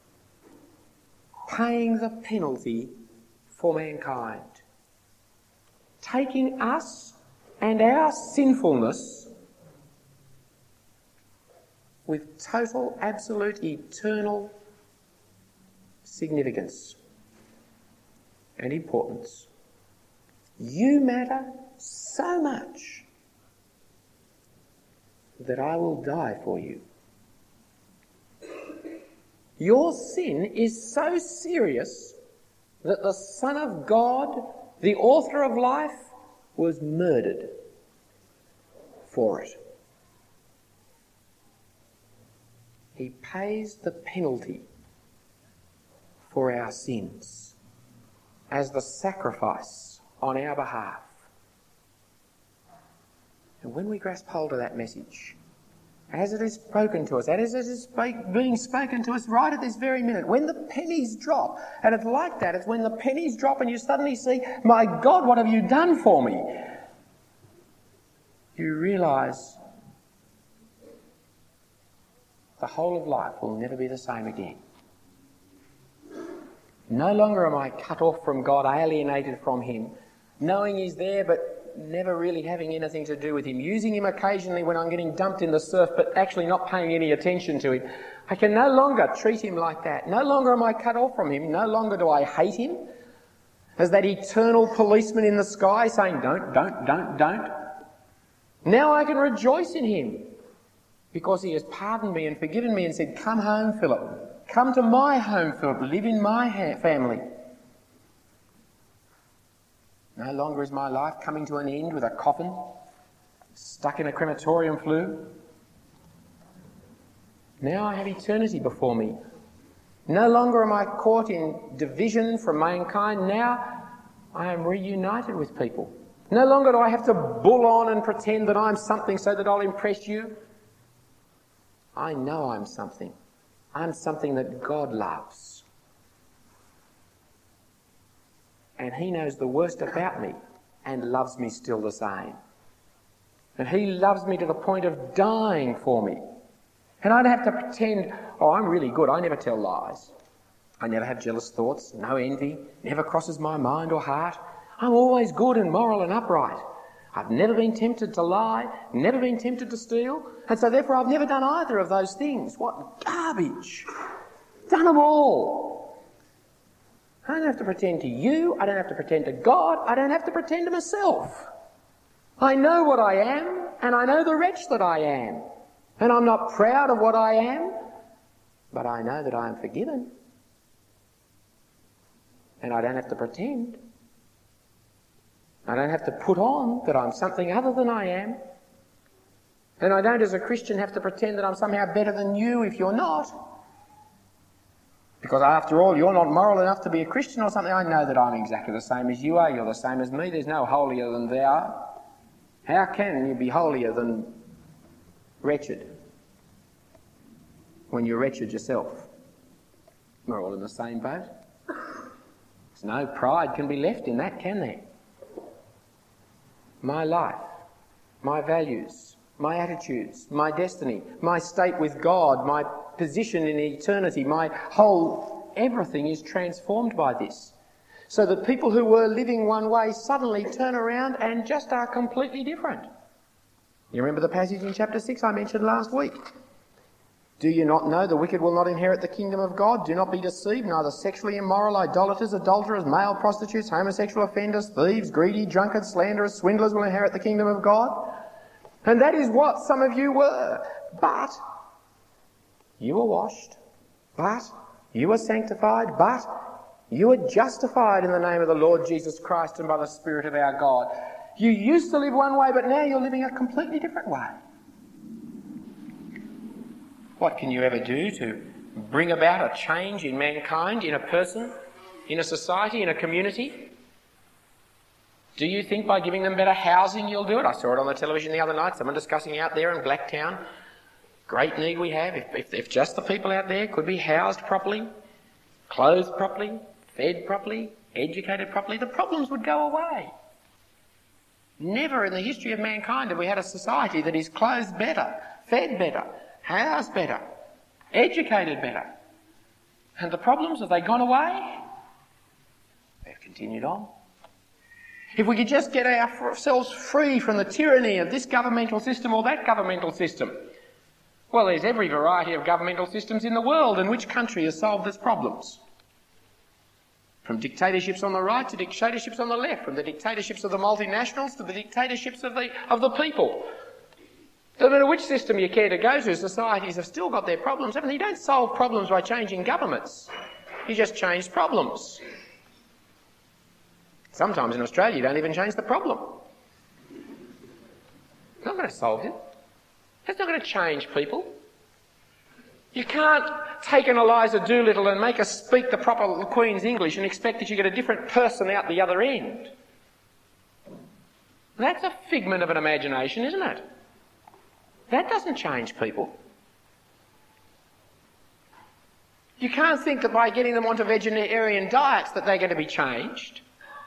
paying the penalty for mankind, taking us and our sinfulness with total, absolute, eternal significance and importance. You matter so much that I will die for you. Your sin is so serious that the Son of God, the author of life, was murdered for it. He pays the penalty for our sins as the sacrifice on our behalf. And when we grasp hold of that message, as it is spoken to us, as it is being spoken to us right at this very minute, when the pennies drop, and it's like that, it's when the pennies drop and you suddenly see, my God, what have you done for me? You realise the whole of life will never be the same again. No longer am I cut off from God, alienated from him, knowing he's there but never really having anything to do with him, using him occasionally when I'm getting dumped in the surf but actually not paying any attention to him. I can no longer treat him like that. No longer am I cut off from him. No longer do I hate him as that eternal policeman in the sky saying, don't. Now I can rejoice in him because he has pardoned me and forgiven me and said, come home, Philip. Come to my home, Philip. Live in my family. No longer is my life coming to an end with a coffin, stuck in a crematorium flue. Now I have eternity before me. No longer am I caught in division from mankind. Now I am reunited with people. No longer do I have to bull on and pretend that I'm something so that I'll impress you. I know I'm something. I'm something that God loves. And he knows the worst about me and loves me still the same. And he loves me to the point of dying for me. And I don't have to pretend, oh, I'm really good. I never tell lies. I never have jealous thoughts, no envy, never crosses my mind or heart. I'm always good and moral and upright. I've never been tempted to lie, never been tempted to steal, and so therefore I've never done either of those things. What garbage! Done them all. I don't have to pretend to you, I don't have to pretend to God, I don't have to pretend to myself. I know what I am, and I know the wretch that I am. And I'm not proud of what I am, but I know that I am forgiven. And I don't have to pretend. I don't have to put on that I'm something other than I am. And I don't, as a Christian, have to pretend that I'm somehow better than you if you're not. Because after all, you're not moral enough to be a Christian or something. I know that I'm exactly the same as you are. You're the same as me. There's no holier than thou. How can you be holier than wretched when you're wretched yourself. We're all in the same boat. There's no pride can be left in that, can there? My life, my values, my attitudes, my destiny, my state with God, my position in eternity, my whole everything is transformed by this. So that people who were living one way suddenly turn around and just are completely different. You remember the passage in chapter 6 I mentioned last week? Do you not know the wicked will not inherit the kingdom of God? Do not be deceived, neither sexually immoral, idolaters, adulterers, male prostitutes, homosexual offenders, thieves, greedy, drunkards, slanderers, swindlers will inherit the kingdom of God. And that is what some of you were. But you were washed, but you were sanctified, but you were justified in the name of the Lord Jesus Christ and by the Spirit of our God. You used to live one way, but now you're living a completely different way. What can you ever do to bring about a change in mankind, in a person, in a society, in a community? Do you think by giving them better housing you'll do it? I saw it on the television the other night, someone discussing out there in Blacktown. Great need we have. If just the people out there could be housed properly, clothed properly, fed properly, educated properly, the problems would go away. Never in the history of mankind have we had a society that is clothed better, fed better, housed better, educated better. And the problems, have they gone away? They've continued on. If we could just get ourselves free from the tyranny of this governmental system or that governmental system. Well, there's every variety of governmental systems in the world, and which country has solved its problems? From dictatorships on the right to dictatorships on the left, from the dictatorships of the multinationals to the dictatorships of the people. No matter which system you care to go to, societies have still got their problems, haven't they? You don't solve problems by changing governments. You just change problems. Sometimes in Australia you don't even change the problem. It's not going to solve it. It's not going to change people. You can't take an Eliza Doolittle and make her speak the proper Queen's English and expect that you get a different person out the other end. That's a figment of an imagination, isn't it? That doesn't change people. You can't think that by getting them onto vegetarian diets that they're going to be changed.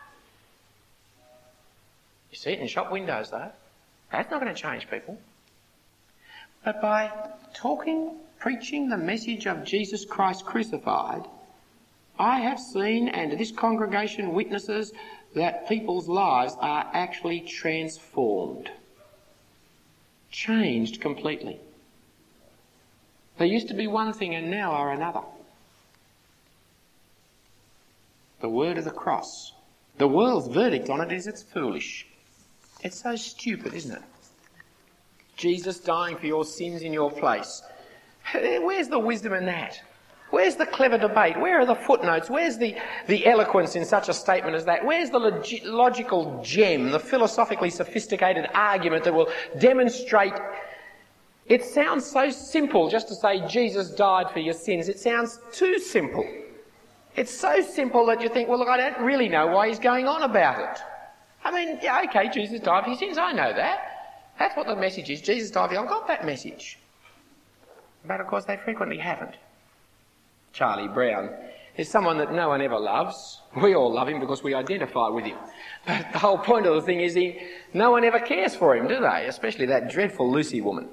You see it in shop windows though. That's not going to change people. But by preaching the message of Jesus Christ crucified, I have seen, and this congregation witnesses, that people's lives are actually transformed. Changed completely. They used to be one thing and now are another. The word of the cross. The world's verdict on it is it's foolish. It's so stupid, isn't it? Jesus dying for your sins in your place. Where's the wisdom in that? Where's the clever debate? Where are the footnotes? Where's the eloquence in such a statement as that? Where's the logical gem, the philosophically sophisticated argument that will demonstrate? It sounds so simple just to say Jesus died for your sins. It sounds too simple. It's so simple that you think, well, look, I don't really know why he's going on about it. I mean, yeah, okay, Jesus died for your sins. I know that. That's what the message is. Jesus died for you. I've got that message. But, of course, they frequently haven't. Charlie Brown is someone that no one ever loves. We all love him because we identify with him. But the whole point of the thing is no one ever cares for him, do they? Especially that dreadful Lucy woman.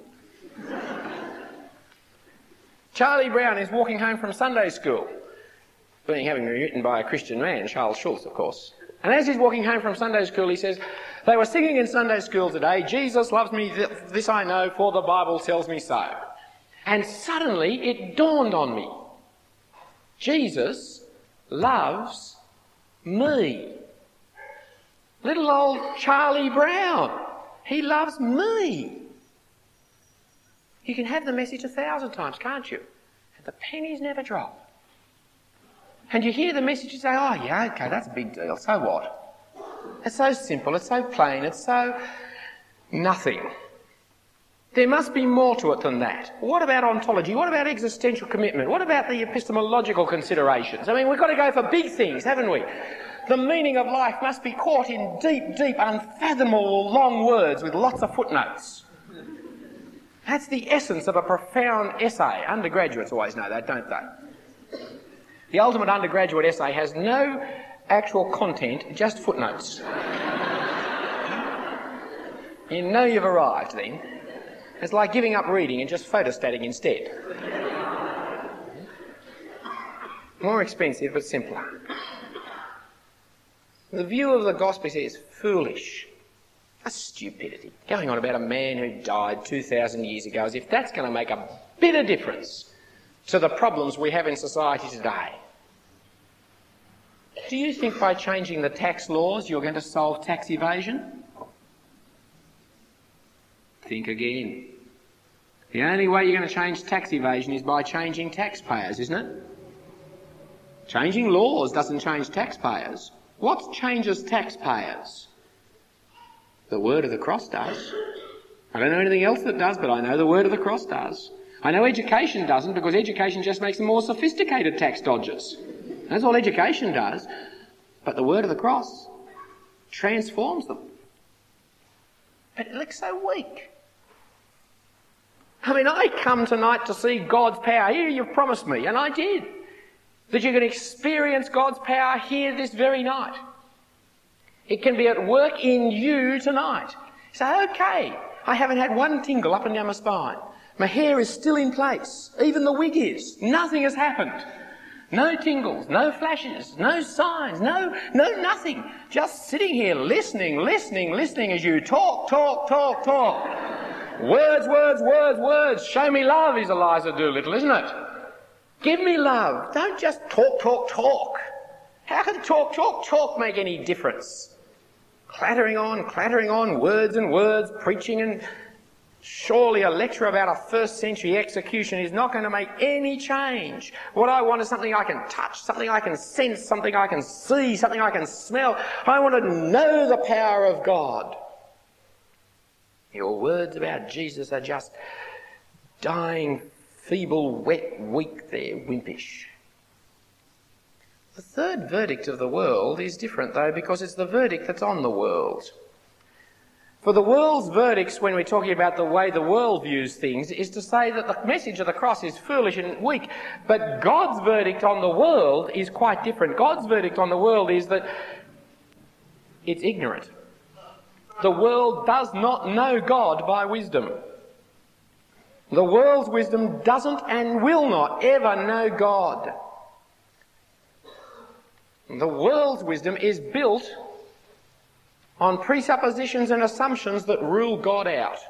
Charlie Brown is walking home from Sunday school, having been written by a Christian man, Charles Schulz, of course. And as he's walking home from Sunday school, he says, they were singing in Sunday school today, Jesus loves me, this I know, for the Bible tells me so. And suddenly it dawned on me. Jesus loves me. Little old Charlie Brown. He loves me. You can have the message 1,000 times, can't you? And the pennies never drop. And you hear the message and say, oh yeah, okay, that's a big deal. So what? It's so simple, it's so plain, it's so nothing. There must be more to it than that. What about ontology? What about existential commitment? What about the epistemological considerations? I mean, we've got to go for big things, haven't we? The meaning of life must be caught in deep, deep, unfathomable long words with lots of footnotes. That's the essence of a profound essay. Undergraduates always know that, don't they? The ultimate undergraduate essay has no actual content, just footnotes. You know you've arrived then. It's like giving up reading and just photostating instead. More expensive but simpler. The view of the gospel is foolish. A stupidity. Going on about a man who died 2,000 years ago as if that's going to make a bit of difference to the problems we have in society today. Do you think by changing the tax laws you're going to solve tax evasion? Think again. The only way you're going to change tax evasion is by changing taxpayers, isn't it? Changing laws doesn't change taxpayers. What changes taxpayers? The word of the cross does. I don't know anything else that does, but I know the word of the cross does. I know education doesn't, because education just makes them more sophisticated tax dodgers. That's all education does. But the word of the cross transforms them. But it looks so weak. I mean, I come tonight to see God's power. Here you've promised me, and I did, that you can experience God's power here this very night. It can be at work in you tonight. So, okay, I haven't had one tingle up and down my spine. My hair is still in place. Even the wig is. Nothing has happened. No tingles, no flashes, no signs, no nothing. Just sitting here listening as you talk. Words. Show me love is Eliza Doolittle, isn't it? Give me love. Don't just talk. How can talk make any difference? Clattering on, words and words, preaching, and surely a lecture about a first century execution is not going to make any change. What I want is something I can touch, something I can sense, something I can see, something I can smell. I want to know the power of God. Your words about Jesus are just dying, feeble, wet, weak, they're wimpish. The third verdict of the world is different, though, because it's the verdict that's on the world. For the world's verdicts, when we're talking about the way the world views things, is to say that the message of the cross is foolish and weak. But God's verdict on the world is quite different. God's verdict on the world is that it's ignorant. The world does not know God by wisdom. The world's wisdom doesn't and will not ever know God. The world's wisdom is built on presuppositions and assumptions that rule God out.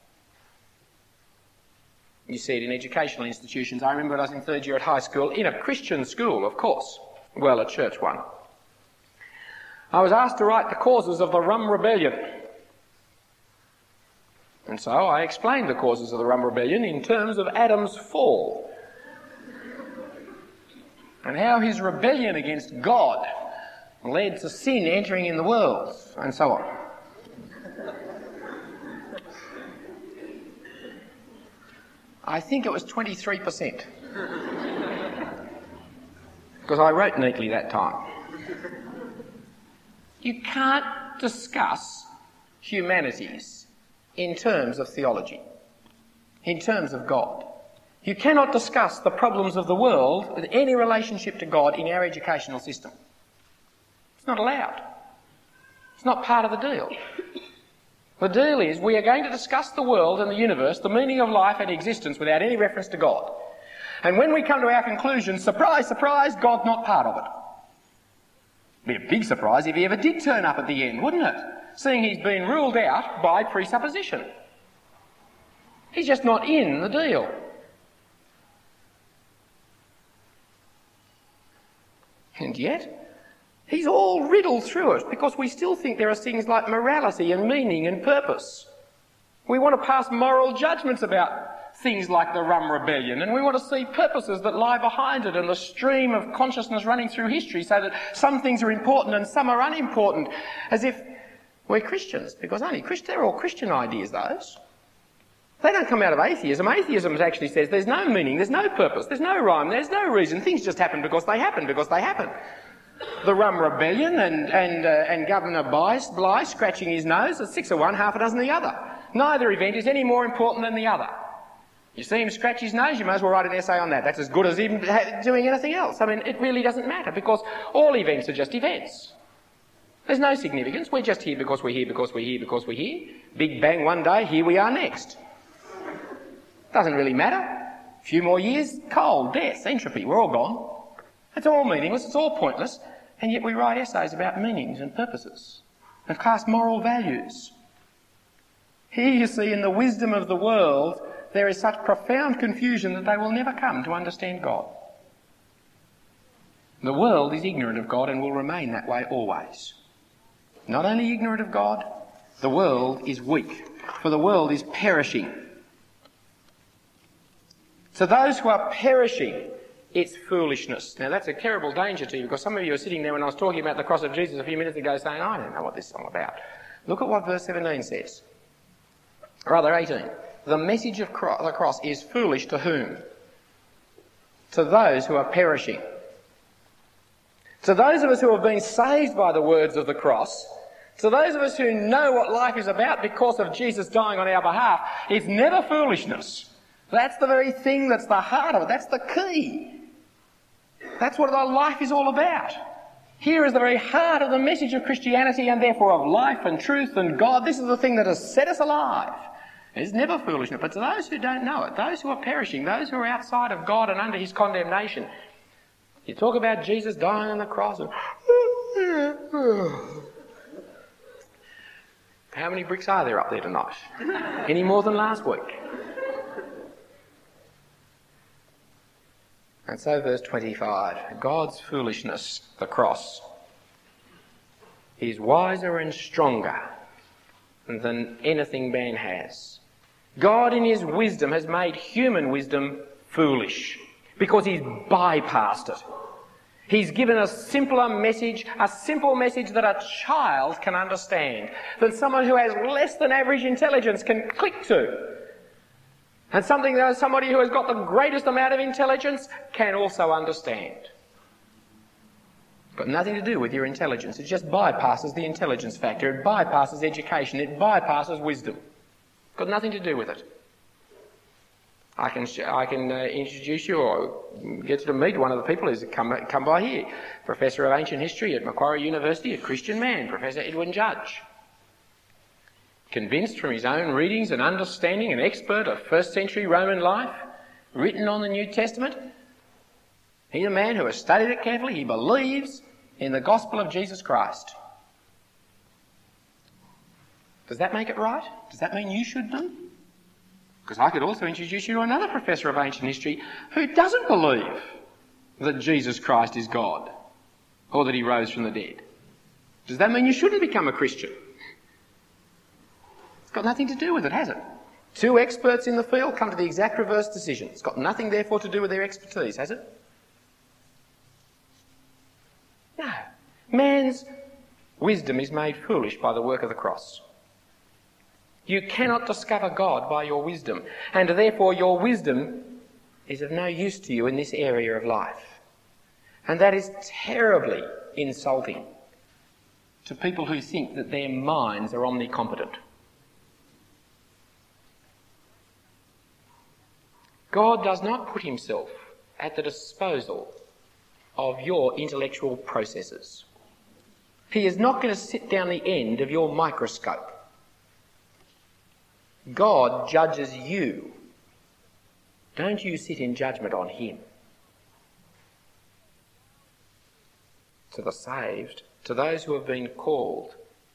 You see it in educational institutions. I remember when I was in third year at high school, in a Christian school, of course. Well, a church one. I was asked to write the causes of the Rum Rebellion. And so I explained the causes of the Rum Rebellion in terms of Adam's fall. And how his rebellion against God led to sin entering in the world, and so on. I think it was 23%. Because I wrote neatly that time. You can't discuss humanities in terms of theology, in terms of God. You cannot discuss the problems of the world with any relationship to God in our educational system. It's not allowed. It's not part of the deal. The deal is we are going to discuss the world and the universe, the meaning of life and existence without any reference to God. And when we come to our conclusion, surprise, surprise, God's not part of it. It'd be a big surprise if he ever did turn up at the end, wouldn't it? Seeing he's been ruled out by presupposition. He's just not in the deal. And yet, he's all riddled through it because we still think there are things like morality and meaning and purpose. We want to pass moral judgments about things like the Rum Rebellion, and we want to see purposes that lie behind it and the stream of consciousness running through history so that some things are important and some are unimportant, as if we're Christians, because they're all Christian ideas, those. They don't come out of atheism. Atheism actually says there's no meaning, there's no purpose, there's no rhyme, there's no reason. Things just happen because they happen. The Rum Rebellion and Governor Bligh scratching his nose, it's 6 of one, half a dozen the other. Neither event is any more important than the other. You see him scratch his nose, you may as well write an essay on that. That's as good as him doing anything else. I mean, it really doesn't matter because all events are just events. There's no significance. We're just here because we're here, because we're here, because we're here. Big bang one day, here we are next. Doesn't really matter. A few more years, cold, death, entropy, we're all gone. It's all meaningless, it's all pointless, and yet we write essays about meanings and purposes and cast moral values. Here you see in the wisdom of the world, there is such profound confusion that they will never come to understand God. The world is ignorant of God and will remain that way always. Not only ignorant of God, the world is weak, for the world is perishing. To those who are perishing, it's foolishness. Now that's a terrible danger to you because some of you are sitting there when I was talking about the cross of Jesus a few minutes ago saying, I don't know what this is all about. Look at what verse 17 says. Rather 18. The message of the cross is foolish to whom? To those who are perishing. To those of us who have been saved by the words of the cross, to those of us who know what life is about because of Jesus dying on our behalf, it's never foolishness. That's the very thing that's the heart of it. That's the key. That's what our life is all about. Here is the very heart of the message of Christianity and therefore of life and truth and God. This is the thing that has set us alive. It's never foolishness. But to those who don't know it, those who are perishing, those who are outside of God and under his condemnation, you talk about Jesus dying on the cross and how many bricks are there up there tonight? Any more than last week? And so verse 25, God's foolishness, the cross, is wiser and stronger than anything man has. God in his wisdom has made human wisdom foolish because he's bypassed it. He's given a simpler message, a simple message that a child can understand, that someone who has less than average intelligence can click to. And something that somebody who has got the greatest amount of intelligence can also understand. It's got nothing to do with your intelligence. It just bypasses the intelligence factor. It bypasses education. It bypasses wisdom. It's got nothing to do with it. I can introduce you or get you to meet one of the people who's come by here. Professor of Ancient History at Macquarie University, a Christian man, Professor Edwin Judge. Convinced from his own readings and understanding, an expert of first century Roman life, written on the New Testament. He's a man who has studied it carefully. He believes in the gospel of Jesus Christ. Does that make it right? Does that mean you should do? Because I could also introduce you to another professor of ancient history who doesn't believe that Jesus Christ is God or that he rose from the dead. Does that mean you shouldn't become a Christian? It's got nothing to do with it, has it? Two experts in the field come to the exact reverse decision. It's got nothing, therefore, to do with their expertise, has it? No. Man's wisdom is made foolish by the work of the cross. You cannot discover God by your wisdom, and therefore your wisdom is of no use to you in this area of life. And that is terribly insulting to people who think that their minds are omnicompetent. God does not put himself at the disposal of your intellectual processes. He is not going to sit down the end of your microscope. God judges you. Don't you sit in judgment on him. To the saved, to those who have been called,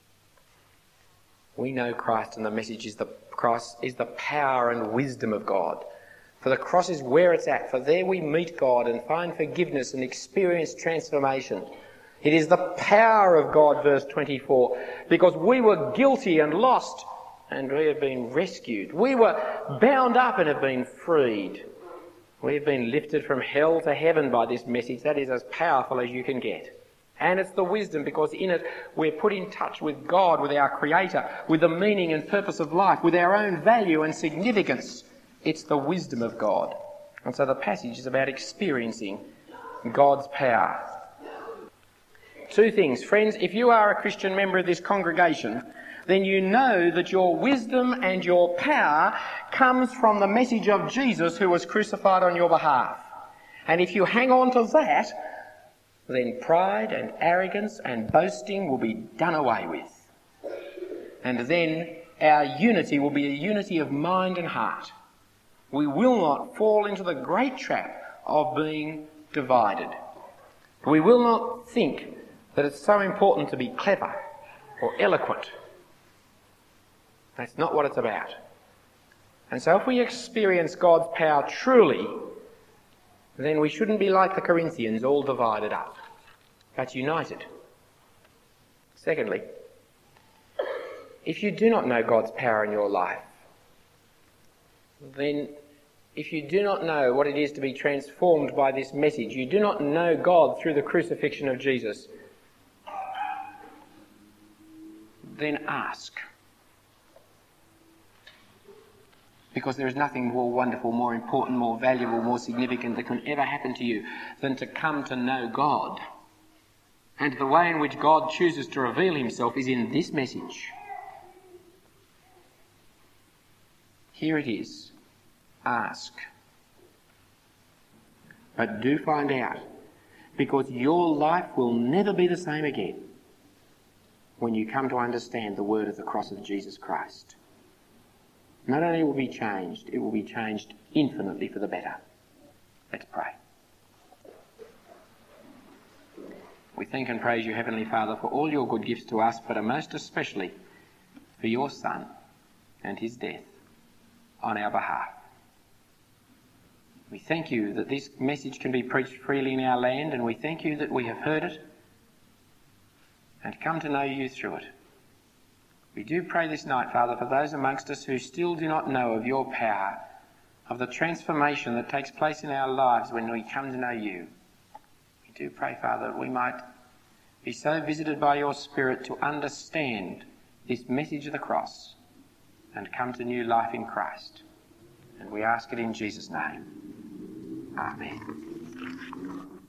we know Christ, and the message is the cross is the power and wisdom of God. For the cross is where it's at, for there we meet God and find forgiveness and experience transformation. It is the power of God, verse 24, because we were guilty and lost and we have been rescued. We were bound up and have been freed. We have been lifted from hell to heaven by this message. That is as powerful as you can get. And it's the wisdom, because in it we're put in touch with God, with our Creator, with the meaning and purpose of life, with our own value and significance. It's the wisdom of God. And so the passage is about experiencing God's power. Two things. Friends, if you are a Christian member of this congregation, then you know that your wisdom and your power comes from the message of Jesus who was crucified on your behalf. And if you hang on to that, then pride and arrogance and boasting will be done away with. And then our unity will be a unity of mind and heart. We will not fall into the great trap of being divided. We will not think that it's so important to be clever or eloquent. That's not what it's about. And so if we experience God's power truly, then we shouldn't be like the Corinthians, all divided up, but united. Secondly, if you do not know God's power in your life, then if you do not know what it is to be transformed by this message, you do not know God through the crucifixion of Jesus, then ask. Because there is nothing more wonderful, more important, more valuable, more significant that can ever happen to you than to come to know God. And the way in which God chooses to reveal himself is in this message. Here it is. Ask. But do find out, because your life will never be the same again when you come to understand the word of the cross of Jesus Christ. Not only will it be changed, it will be changed infinitely for the better. Let's pray. We thank and praise you, Heavenly Father, for all your good gifts to us, but most especially for your Son and his death on our behalf. We thank you that this message can be preached freely in our land, and we thank you that we have heard it and come to know you through it. We do pray this night, Father, for those amongst us who still do not know of your power, of the transformation that takes place in our lives when we come to know you. We do pray, Father, that we might be so visited by your Spirit to understand this message of the cross and come to new life in Christ. And we ask it in Jesus' name. Amen.